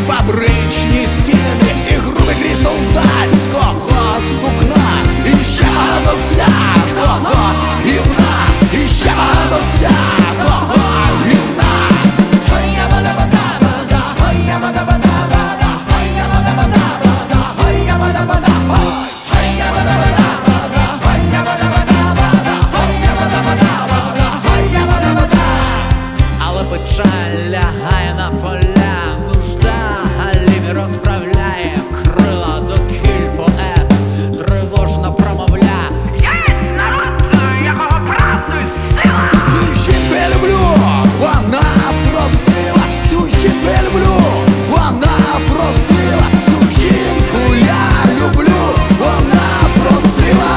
фабричні стіни і грубий крізь солдатського сукна. І ще багато всякого гівна, і ще багато всякого гівна. Але печаль лягає на поля, нужда галімі розправляє крила до кіль поет тривожно промовля: єсть народ, якого правди сила. Цю жінку я люблю, вона просила. Цю жінку я люблю, вона просила. Цю жінку я люблю, вона просила.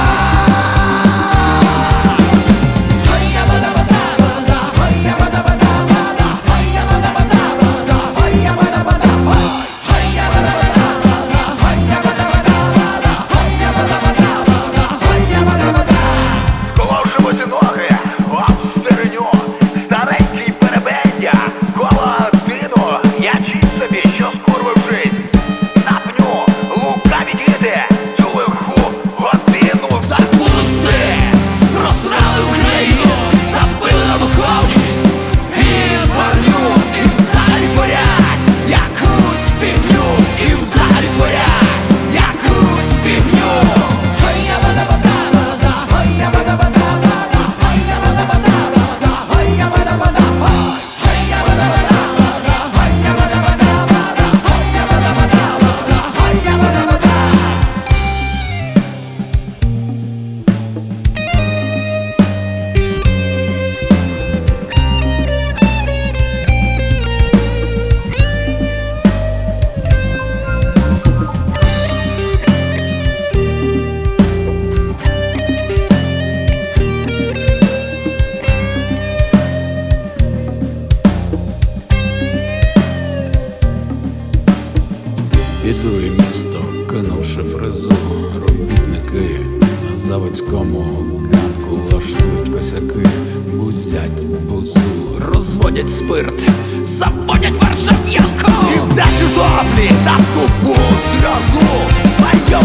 Склавши босі ноги, об стерню, старенький перебендя, коло дину, ячіть собі, що скурвившись, на пню лукаві діти, цю лиху годину. Запусти, просрали Україну, забили на духовність і парню, і взагалі творять якусь фігню, і взагалі творять якусь фігню. Іду і місто, кинувши фрезу, робітники на заводському ганку лаштують косяки, бузять бузу, розводять спирт, заводять варшав'янку. І вдачі зоблі та скупу сльозу,